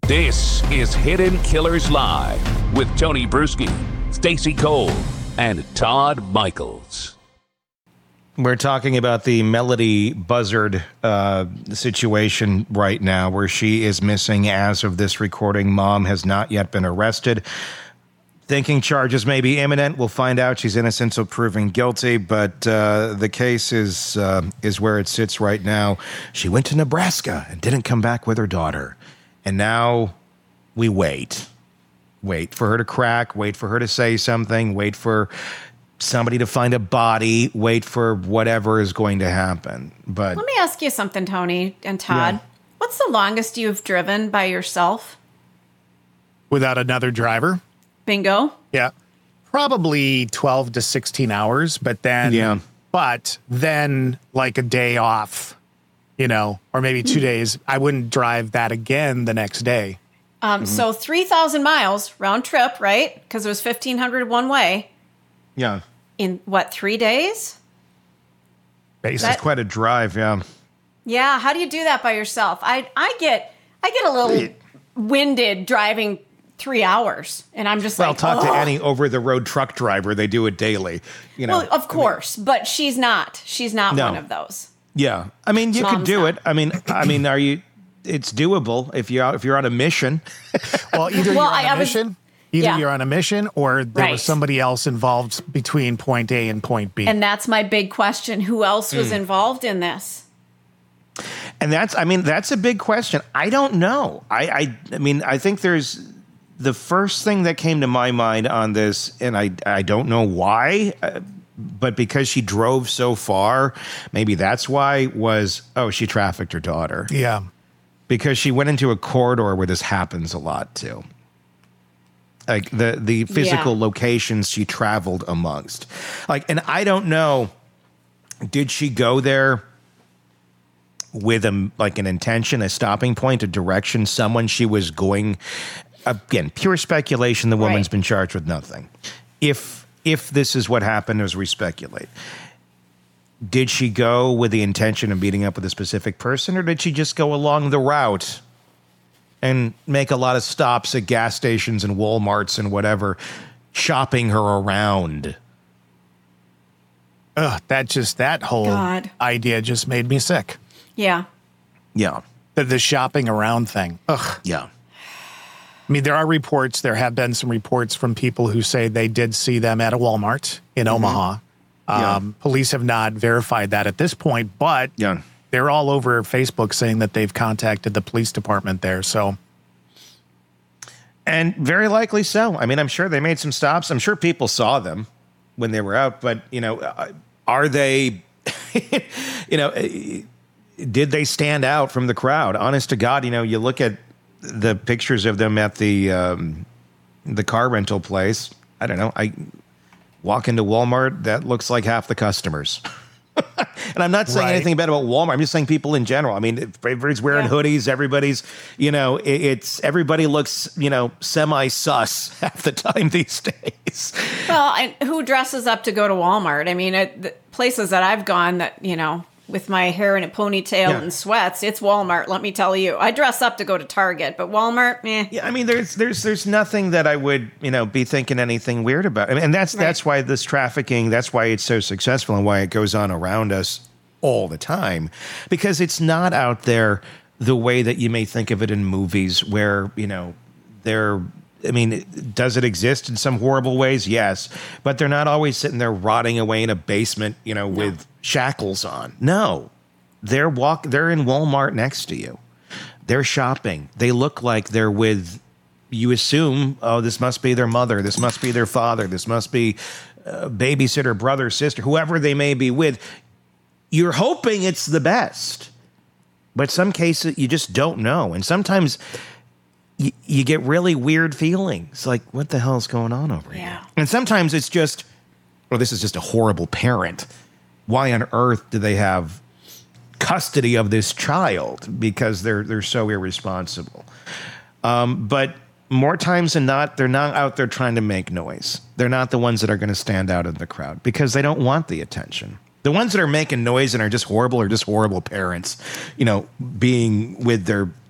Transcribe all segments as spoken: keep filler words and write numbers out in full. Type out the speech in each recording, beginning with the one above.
This is Hidden Killers Live with Tony Bruschi, Stacey Cole, and Todd Michaels. We're talking about the Melody Buzzard uh, situation right now, where she is missing as of this recording. Mom has not yet been arrested. Thinking charges may be imminent. We'll find out. She's innocent, so proving guilty. But uh, the case is uh, is where it sits right now. She went to Nebraska and didn't come back with her daughter. And now we wait. Wait for her to crack. Wait for her to say something. Wait for somebody to find a body. Wait for whatever is going to happen. But let me ask you something, Tony and Todd. Yeah. What's the longest you've driven by yourself? Without another driver? Bingo. Yeah. Probably twelve to sixteen hours, but then, yeah. but then like a day off. You know, or maybe two days, I wouldn't drive that again the next day. Um, mm-hmm. So three thousand miles round trip, right? Because it was fifteen hundred one way. Yeah. In what, three days? Basically, it's quite a drive, yeah. Yeah. How do you do that by yourself? I I get I get a little winded driving three hours, and I'm just well, like, talk oh. to any over-the-road truck driver. They do it daily. You know, well, of course, I mean, but she's not. She's not no. one of those. Yeah, I mean, you Mom's could do not. it. I mean, I mean, are you? It's doable if you're if you're on a mission. Well, either well, you're on I, a I was, mission, either yeah. you're on a mission, or there right. was somebody else involved between point A and point B. And that's my big question: who else was mm. involved in this? And that's, I mean, that's a big question. I don't know. I, I, I mean, I think there's the first thing that came to my mind on this, and I, I don't know why. Uh, But because she drove so far, maybe that's why, was, oh, she trafficked her daughter. Yeah. Because she went into a corridor where this happens a lot, too. Like, the, the physical yeah. locations she traveled amongst. Like, and I don't know, did she go there with, a, like, an intention, a stopping point, a direction, someone she was going... Again, pure speculation, the woman's right. been charged with nothing. If... If this is what happened, as we speculate, did she go with the intention of meeting up with a specific person, or did she just go along the route and make a lot of stops at gas stations and Walmarts and whatever, shopping her around? Ugh, that just, that whole God. idea just made me sick. Yeah. Yeah. The, the shopping around thing. Ugh. Yeah. I mean, there are reports, there have been some reports from people who say they did see them at a Walmart in mm-hmm. Omaha. Yeah. Um, police have not verified that at this point, but yeah. they're all over Facebook saying that they've contacted the police department there. So, and very likely so. I mean, I'm sure they made some stops. I'm sure people saw them when they were out, but, you know, are they, you know, did they stand out from the crowd? Honest to God, you know, you look at the pictures of them at the um, the car rental place. I don't know. I walk into Walmart, that looks like half the customers. And I'm not saying right. anything bad about Walmart. I'm just saying people in general. I mean, everybody's wearing yeah. hoodies. Everybody's, you know, it, it's everybody looks, you know, semi-sus half the time these days. Well, and who dresses up to go to Walmart? I mean, it, the places that I've gone that, you know, with my hair in a ponytail yeah. and sweats, it's Walmart, let me tell you. I dress up to go to Target, but Walmart, eh. Yeah, I mean, there's there's there's nothing that I would, you know, be thinking anything weird about. I mean, and that's right. that's why this trafficking, that's why it's so successful and why it goes on around us all the time. Because it's not out there the way that you may think of it in movies where, you know, they're, I mean, does it exist in some horrible ways? Yes. But they're not always sitting there rotting away in a basement, you know, no. with shackles on. No. They're walk they're in Walmart next to you. They're shopping. They look like they're with, you assume, oh, this must be their mother, this must be their father, this must be a babysitter, brother, sister, whoever they may be with. You're hoping it's the best. But some cases you just don't know. And sometimes You, you get really weird feelings, like, what the hell is going on over yeah. here? And sometimes it's just, oh, this is just a horrible parent. Why on earth do they have custody of this child? Because they're they're so irresponsible. Um, but more times than not, they're not out there trying to make noise. They're not the ones that are going to stand out in the crowd because they don't want the attention. The ones that are making noise and are just horrible are just horrible parents, you know, being with their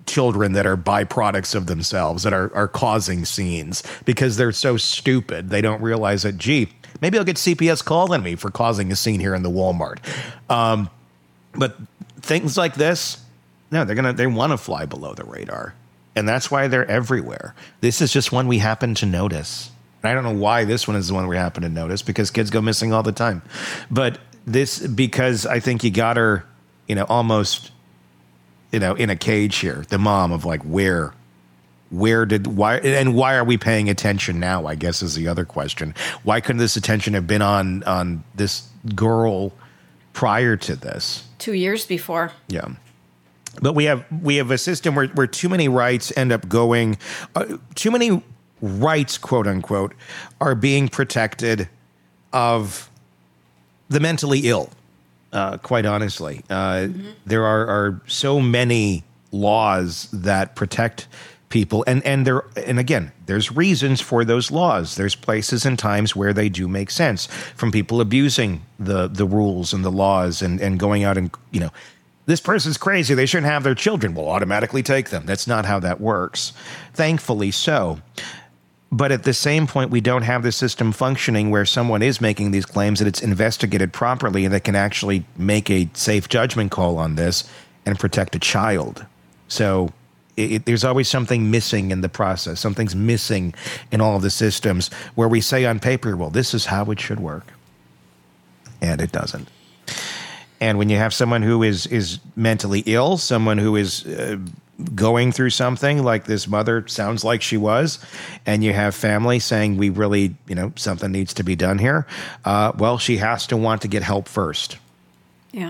children that are byproducts of themselves, that are, are causing scenes because they're so stupid. They don't realize that, gee, maybe I'll get C P S calling me for causing a scene here in the Walmart. Um, but things like this, no, they're gonna they want to fly below the radar, and that's why they're everywhere. This is just one we happen to notice. I don't know why this one is the one we happen to notice, because kids go missing all the time. But this, because I think you got her, you know, almost, you know, in a cage here. The mom of like, where, where did, why, and why are we paying attention now, I guess is the other question. Why couldn't this attention have been on, on this girl prior to this? Two years before. Yeah. But we have, we have a system where, where too many rights end up going, uh, too many rights, quote unquote, are being protected of the mentally ill. Uh, quite honestly, uh, mm-hmm. there are, are so many laws that protect people, and and there and again, there's reasons for those laws. There's places and times where they do make sense, from people abusing the the rules and the laws, and and going out and, you know, this person's crazy, they shouldn't have their children. We'll automatically take them. That's not how that works. Thankfully so. But at the same point, we don't have the system functioning where someone is making these claims, that it's investigated properly and that can actually make a safe judgment call on this and protect a child. So it, it, there's always something missing in the process. Something's missing in all of the systems where we say on paper, well, this is how it should work. And it doesn't. And when you have someone who is, is mentally ill, someone who is uh, going through something like this mother sounds like she was, and you have family saying, we really, you know, something needs to be done here. Uh, well, she has to want to get help first. Yeah.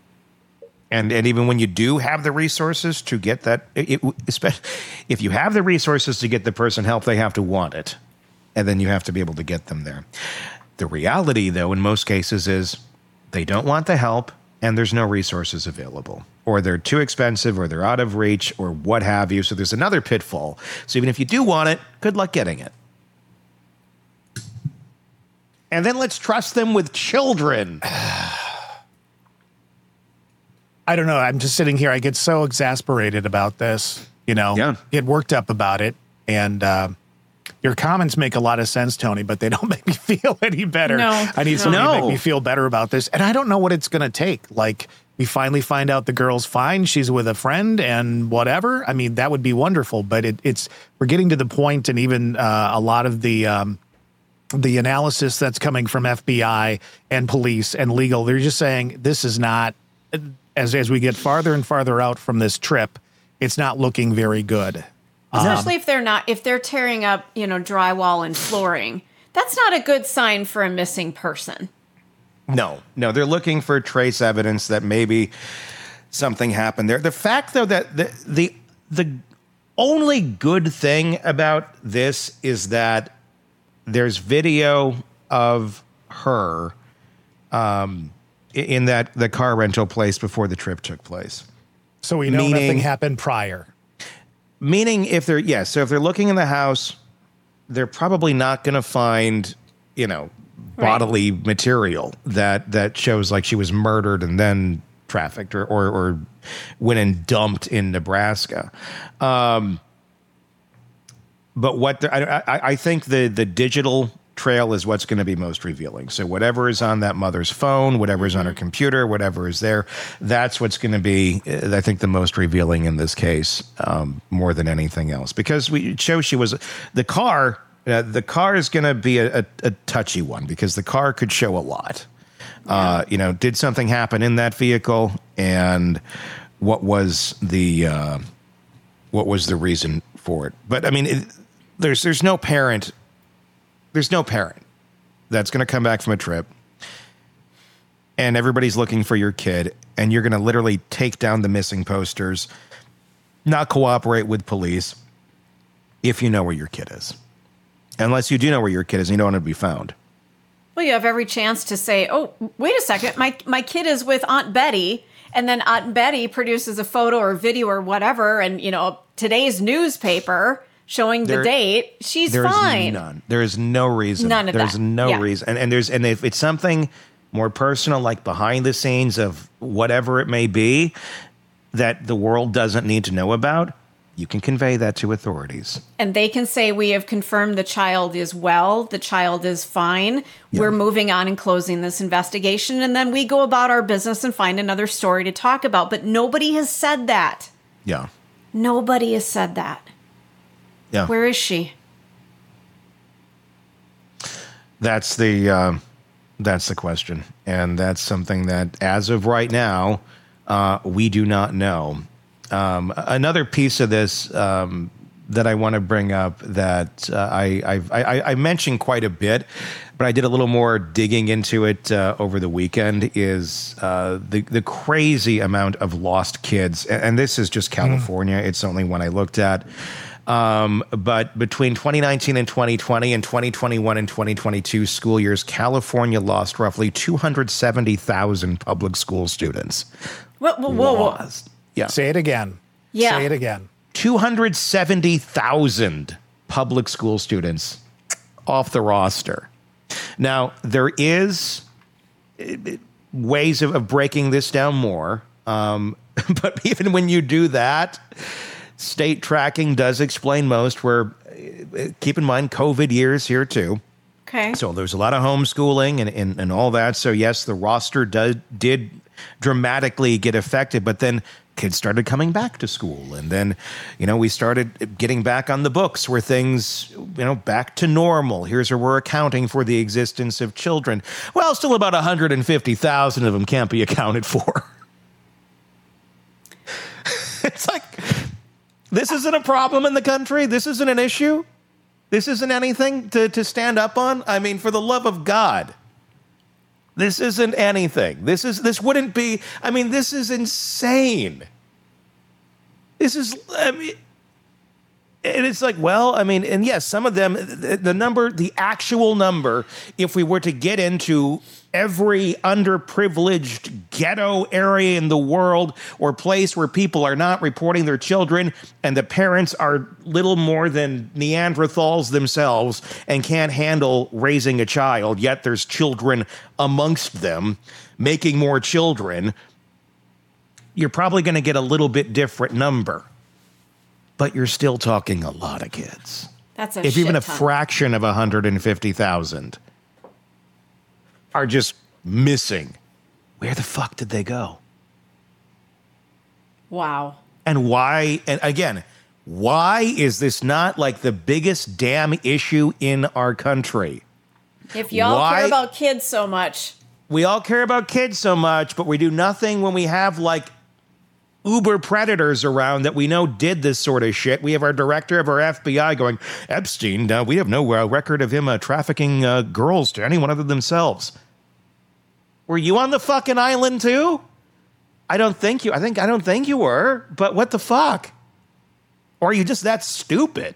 And and even when you do have the resources to get that, it, especially if you have the resources to get the person help, they have to want it. And then you have to be able to get them there. The reality, though, in most cases is they don't want the help, and there's no resources available, or they're too expensive, or they're out of reach, or what have you. So there's another pitfall. So even if you do want it, good luck getting it. And then let's trust them with children. I don't know. I'm just sitting here. I get so exasperated about this, you know, yeah. get worked up about it. And, uh, your comments make a lot of sense, Tony, but they don't make me feel any better. No, I need no. somebody no. to make me feel better about this. And I don't know what it's going to take. Like, we finally find out the girl's fine. She's with a friend and whatever. I mean, that would be wonderful. But it, it's we're getting to the point, and even uh, a lot of the um, the analysis that's coming from F B I and police and legal, they're just saying this is not, as as we get farther and farther out from this trip, it's not looking very good. Especially um, if they're not, if they're tearing up, you know, drywall and flooring. That's not a good sign for a missing person. No, no, they're looking for trace evidence that maybe something happened there. The fact, though, that the the, the only good thing about this is that there's video of her um, in that the car rental place before the trip took place. So we know Meaning, nothing happened prior. Meaning, if they're, yes, so if they're looking in the house, they're probably not going to find, you know, bodily right. material that, that shows like she was murdered and then trafficked, or, or, or went and dumped in Nebraska. Um, but what the, I, I, I think the, the digital trail is what's going to be most revealing. So whatever is on that mother's phone, whatever is on her computer, whatever is there, that's what's going to be, I think, the most revealing in this case, um, more than anything else. Because we it shows she was, the car, uh, the car is going to be a, a, a touchy one, because the car could show a lot. Yeah. Uh, you know, did something happen in that vehicle, and what was the uh, what was the reason for it? But I mean, it, there's there's no parent. There's no parent that's going to come back from a trip, and everybody's looking for your kid, and you're going to literally take down the missing posters, not cooperate with police if you know where your kid is. Unless you do know where your kid is and you don't want to be found. Well, you have every chance to say, oh, wait a second, my, my kid is with Aunt Betty, and then Aunt Betty produces a photo or video or whatever, and, you know, today's newspaper showing the there, date, she's there fine. Is none. There is no reason. None of There's that. no yeah. reason. And, and there's and if it's something more personal, like behind the scenes of whatever it may be, that the world doesn't need to know about, you can convey that to authorities. And they can say, we have confirmed the child is well, the child is fine. Yeah. We're moving on and closing this investigation. And then we go about our business and find another story to talk about. But nobody has said that. Yeah. Nobody has said that. Yeah. Where is she? That's the uh, that's the question. And that's something that, as of right now, uh, we do not know. Um, another piece of this um, that I want to bring up that uh, I, I've, I I mentioned quite a bit, but I did a little more digging into it uh, over the weekend is uh, the the crazy amount of lost kids, and, and this is just California. Mm. It's the only one I looked at. Um, but between twenty nineteen and twenty twenty and twenty twenty-one and twenty twenty-two school years, California lost roughly two hundred seventy thousand public school students. Whoa, whoa, whoa, whoa. Yeah. Say it again. Yeah. Say it again. two hundred seventy thousand public school students off the roster. Now, there is ways of, of breaking this down more. Um, but even when you do that, state tracking does explain most, where, keep in mind, COVID years here too. Okay. So there's a lot of homeschooling and, and, and all that. So yes, the roster does, did dramatically get affected, but then kids started coming back to school. And then, you know, we started getting back on the books where things, you know, back to normal. Here's where we're accounting for the existence of children. Well, still about one hundred fifty thousand of them can't be accounted for. It's like, this isn't a problem in the country. This isn't an issue. This isn't anything to, to stand up on. I mean, for the love of God. This isn't anything. This is this wouldn't be. I mean, this is insane. This is. I mean, and it's like, well, I mean, and yes, some of them, the, the number, the actual number, if we were to get into every underprivileged ghetto area in the world or place where people are not reporting their children and the parents are little more than Neanderthals themselves and can't handle raising a child, yet there's children amongst them making more children, you're probably going to get a little bit different number. But you're still talking a lot of kids. That's a if even a ton. fraction of one hundred fifty thousand are just missing, where the fuck did they go? Wow. And why? And again, why is this not like the biggest damn issue in our country? If y'all Why? care about kids so much. We all care about kids so much, but we do nothing when we have like uber predators around that we know did this sort of shit. We have our director of our F B I going, Epstein, uh, we have no uh, record of him uh, trafficking uh, girls to anyone other than themselves. Were you on the fucking island too? I don't think you, I think, I don't think you were, but what the fuck? Or are you just that stupid?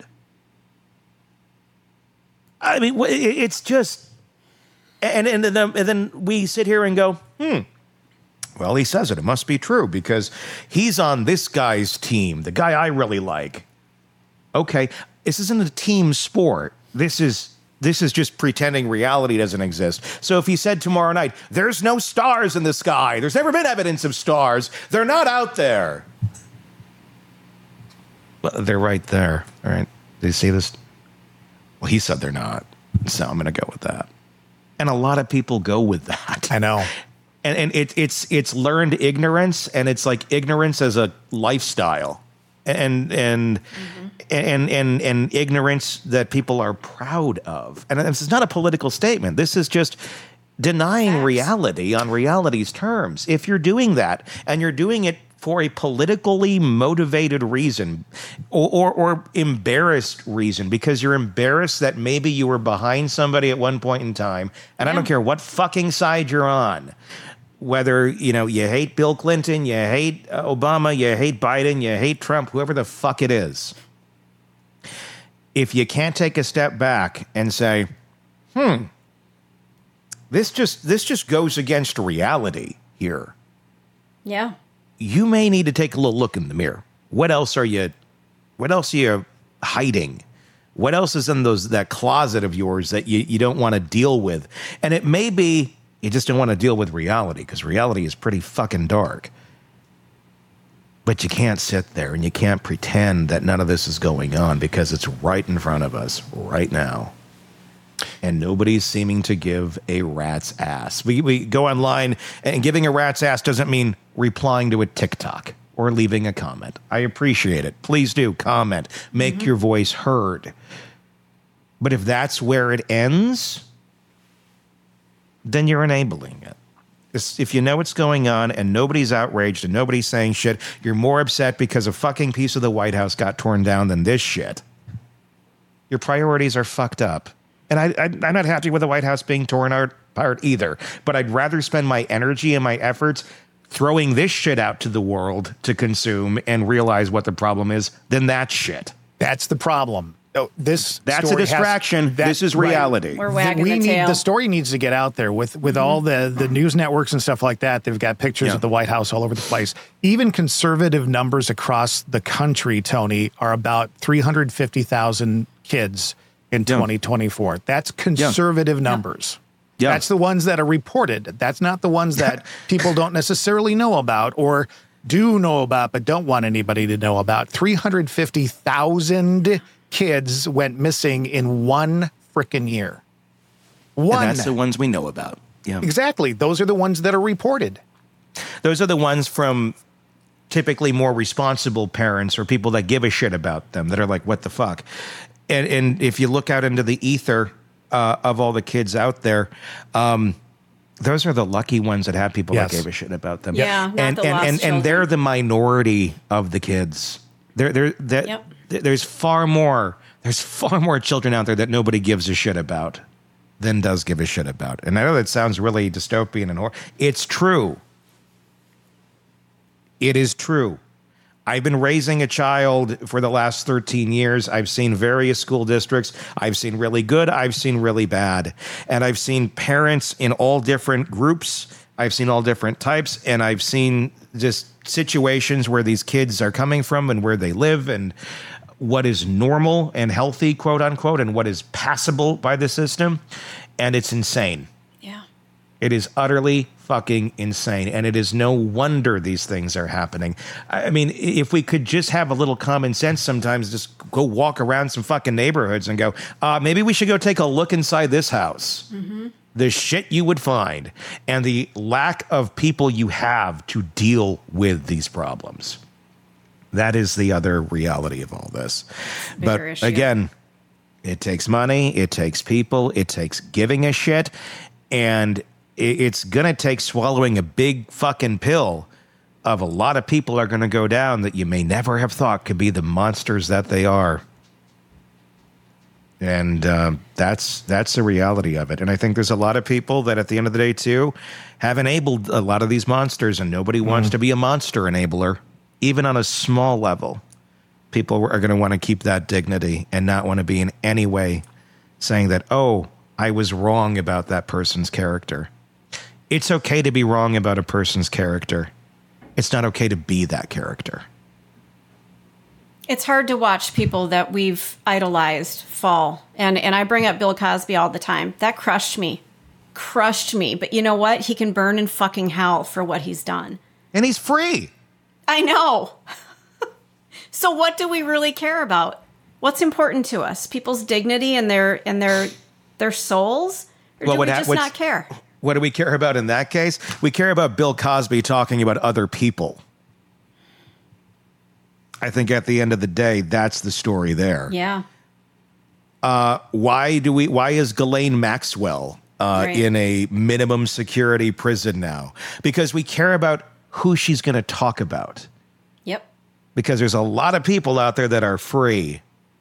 I mean, it's just, and, and, then, and then we sit here and go, hmm. Well, he says it. It must be true because he's on this guy's team, the guy I really like. Okay, this isn't a team sport. This is this is just pretending reality doesn't exist. So if he said tomorrow night, there's no stars in the sky, there's never been evidence of stars, they're not out there. Well, they're right there. All right. Do you see this? Well, he said they're not. So I'm going to go with that. And a lot of people go with that. I know. And and it, it's it's learned ignorance, and it's like ignorance as a lifestyle, and and mm-hmm. and, and and ignorance that people are proud of. And this is not a political statement. This is just denying Facts. reality on reality's terms. If you're doing that, and you're doing it for a politically motivated reason, or, or or embarrassed reason, because you're embarrassed that maybe you were behind somebody at one point in time, and yeah. I don't care what fucking side you're on. Whether, you know, you hate Bill Clinton, you hate Obama, you hate Biden, you hate Trump, whoever the fuck it is. If you can't take a step back and say, hmm, this just this just goes against reality here. Yeah. You may need to take a little look in the mirror. What else are you, what else are you hiding? What else is in those that closet of yours that you, you don't want to deal with? And it may be you just don't want to deal with reality because reality is pretty fucking dark. But you can't sit there and you can't pretend that none of this is going on because it's right in front of us right now. And nobody's seeming to give a rat's ass. We, we go online, and giving a rat's ass doesn't mean replying to a TikTok or leaving a comment. I appreciate it. Please do comment. Make mm-hmm. your voice heard. But if that's where it ends, then you're enabling it. If you know what's going on and nobody's outraged and nobody's saying shit, you're more upset because a fucking piece of the White House got torn down than this shit. Your priorities are fucked up. And I, I, I'm not happy with the White House being torn apart either. But I'd rather spend my energy and my efforts throwing this shit out to the world to consume and realize what the problem is than that shit. That's the problem. Oh, this That's a distraction. Has, that, this is reality. Right. We're wagging we the need tail. The story needs to get out there with with mm-hmm. all the the news networks and stuff like that. They've got pictures yeah. of the White House all over the place. Even conservative numbers across the country, Tony, are about three hundred fifty thousand kids in yeah. twenty twenty-four. That's conservative yeah. numbers. Yeah. That's the ones that are reported. That's not the ones that people don't necessarily know about or do know about but don't want anybody to know about. three hundred fifty thousand kids went missing in one frickin' year. One. And that's the ones we know about. Yeah. Exactly. Those are the ones that are reported. Those are the ones from typically more responsible parents or people that give a shit about them that are like, what the fuck? And and if you look out into the ether uh, of all the kids out there, um, those are the lucky ones that have people yes. that gave a shit about them. Yeah. And and, the and, and, and they're the minority of the kids. They're, they're, that, yep. There's far more. There's far more children out there that nobody gives a shit about than does give a shit about. And I know that sounds really dystopian and horrible. It's true. It is true. I've been raising a child for the last thirteen years. I've seen various school districts. I've seen really good. I've seen really bad. And I've seen parents in all different groups. I've seen all different types. And I've seen just situations where these kids are coming from and where they live and what is normal and healthy, quote unquote, and what is passable by the system. And it's insane. Yeah. It is utterly fucking insane. And it is no wonder these things are happening. I mean, if we could just have a little common sense sometimes, just go walk around some fucking neighborhoods and go, uh, maybe we should go take a look inside this house. Mm-hmm. The shit you would find and the lack of people you have to deal with these problems. That is the other reality of all this. But issue. Again, it takes money, it takes people, it takes giving a shit, and it's going to take swallowing a big fucking pill of a lot of people are going to go down that you may never have thought could be the monsters that they are. And um, that's that's the reality of it. And I think there's a lot of people that at the end of the day, too, have enabled a lot of these monsters, and nobody mm. wants to be a monster enabler, even on a small level. People are going to want to keep that dignity and not want to be in any way saying that, oh, I was wrong about that person's character. It's okay to be wrong about a person's character. It's not okay to be that character. It's hard to watch people that we've idolized fall. And and I bring up Bill Cosby all the time. That crushed me. Crushed me. But you know what? He can burn in fucking hell for what he's done. And he's free. I know. So what do we really care about? What's important to us? People's dignity and their and their their souls? Or well, do we just ha- not care? What do we care about in that case? We care about Bill Cosby talking about other people. I think at the end of the day, that's the story there. Yeah. Uh, why do we? Why is Ghislaine Maxwell uh, right. in a minimum security prison now? Because we care about who she's going to talk about. Yep. Because there's a lot of people out there that are free.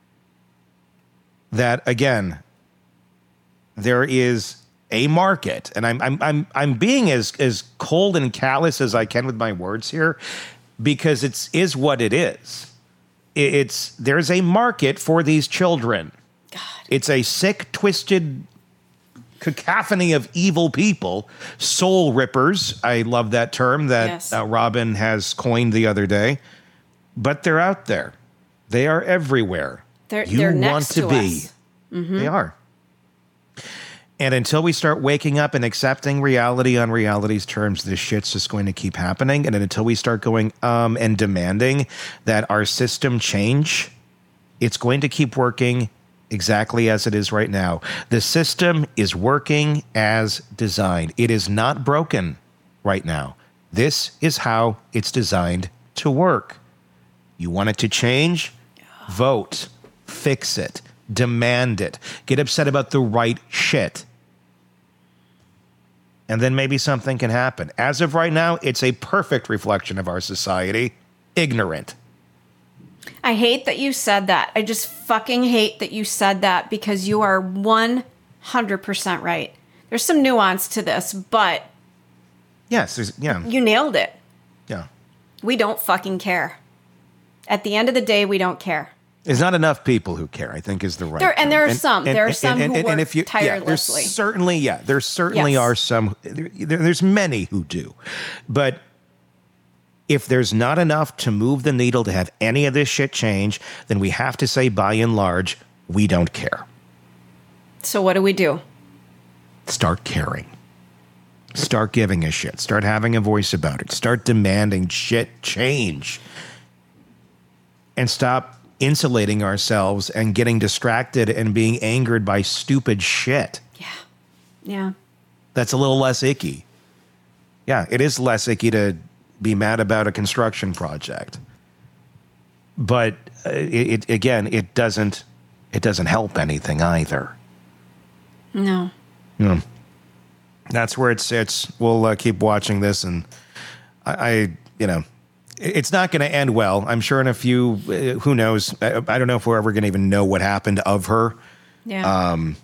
That again, there is a market, and I'm I'm I'm I'm being as as cold and callous as I can with my words here. Because it's is what it is. It's there's a market for these children. God. It's a sick, twisted cacophony of evil people, soul rippers. I love that term that yes. uh, Robin has coined the other day. But they're out there. They are everywhere. They're you they're want next to, to be. Us. Mm-hmm. They are. And until we start waking up and accepting reality on reality's terms, this shit's just going to keep happening. And until we start going um and demanding that our system change, it's going to keep working exactly as it is right now. The system is working as designed. It is not broken right now. This is how it's designed to work. You want it to change? Vote. Fix it. Demand it. Get upset about the right shit. And then maybe something can happen. As of right now, it's a perfect reflection of our society. Ignorant. I hate that you said that. I just fucking hate that you said that because you are one hundred percent right. There's some nuance to this, but Yes, there's, yeah. you nailed it. Yeah. We don't fucking care. At the end of the day, we don't care. There's not enough people who care, I think is the right There, and there are term. some. And, there are and, some and, who and, work and if you, tirelessly. Yeah, there's certainly, yeah, there certainly Yes. are some, there, there's many who do. But if there's not enough to move the needle to have any of this shit change, then we have to say, by and large, we don't care. So what do we do? Start caring. Start giving a shit. Start having a voice about it. Start demanding shit change. And stop insulating ourselves and getting distracted and being angered by stupid shit. Yeah. Yeah. That's a little less icky. Yeah, it is less icky to be mad about a construction project. But uh, it, it again, it doesn't it doesn't help anything either. No. You know, that's where it sits. We'll uh, keep watching this, and I, I you know, it's not going to end well. I'm sure in a few, uh, who knows? I, I don't know if we're ever going to even know what happened of her. Yeah. Um,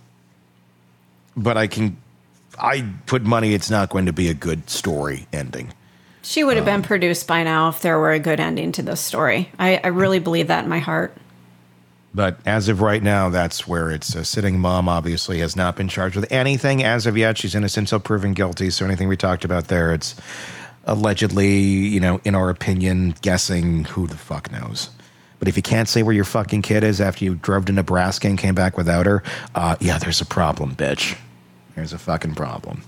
but I can, I put money it's not going to be a good story ending. She would have been produced by now if there were a good ending to this story. I, I really believe that in my heart. But as of right now, that's where it's uh, sitting. Mom obviously has not been charged with anything as of yet. She's innocent until proven guilty. So anything we talked about there, it's allegedly, you know, in our opinion, guessing. Who the fuck knows? But if you can't say where your fucking kid is after you drove to Nebraska and came back without her, uh, yeah, there's a problem, bitch. There's a fucking problem.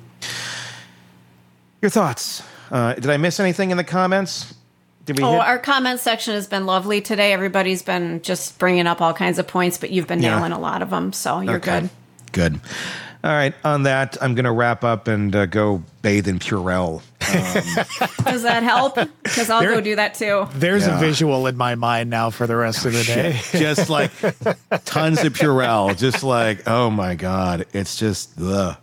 Your thoughts? Uh, did I miss anything in the comments? Did we Oh, hit? our comment section has been lovely today. Everybody's been just bringing up all kinds of points, but you've been Yeah. nailing a lot of them, so you're Okay. good. Good. All right. On that, I'm going to wrap up and uh, go bathe in Purell. Does that help? Because I'll There- go do that too. There's Yeah. a visual in my mind now for the rest of the day. Just like tons of Purell. Just like, oh my God. It's just, ugh.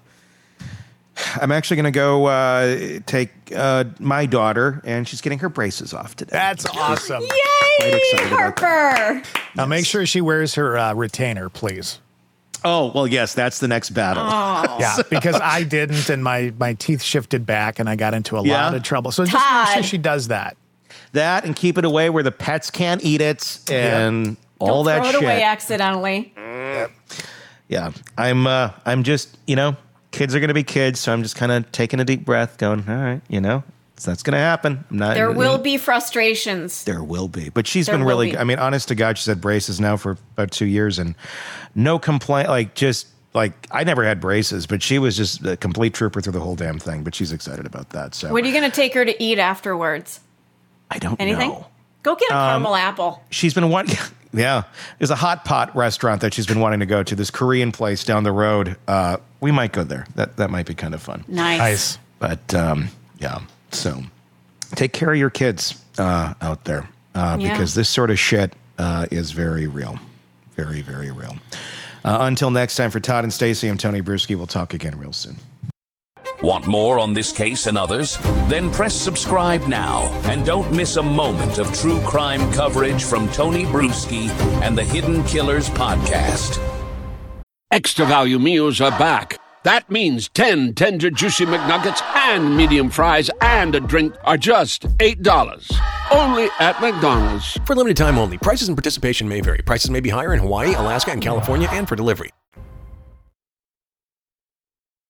I'm actually going to go uh, take uh, my daughter, and she's getting her braces off today. That's awesome. Quite Yay, excited about Harper! Now make sure she wears her uh, retainer, please. Oh, well, yes, that's the next battle. Yeah, because I didn't, and my my teeth shifted back, and I got into a Yeah? lot of trouble. So just make Todd. sure she does that. That and keep it away where the pets can't eat it and all Don't that throw it shit. away accidentally. Yeah, I'm. Uh, I'm just. You know, kids are going to be kids, so I'm just kind of taking a deep breath, going, all right, you know, so that's going to happen. I'm not, There will be frustrations. There will be, but she's There been will really. be. I mean, honest to God, she's had braces now for about two years, and no complaint. Like just like I never had braces, but she was just a complete trooper through the whole damn thing. But she's excited about that. So What are you going to take her to eat afterwards? I don't Anything? know. Go get a Um, caramel apple. She's been wanting. Yeah, there's a hot pot restaurant that she's been wanting to go to. This Korean place down the road. Uh, we might go there. That that might be kind of fun. Nice. Nice. But um, yeah, so take care of your kids uh, out there uh, Yeah. because this sort of shit uh, is very real, very very real. Uh, until next time, for Todd and Stacey, I'm Tony Bruschi. We'll talk again real soon. Want more on this case and others? Then press subscribe now and don't miss a moment of true crime coverage from Tony Bruschi and the Hidden Killers podcast. Extra value meals are back. That means ten tender, juicy McNuggets and medium fries and a drink are just eight dollars. Only at McDonald's. For limited time only. Prices and participation may vary. Prices may be higher in Hawaii, Alaska, and California, and for delivery.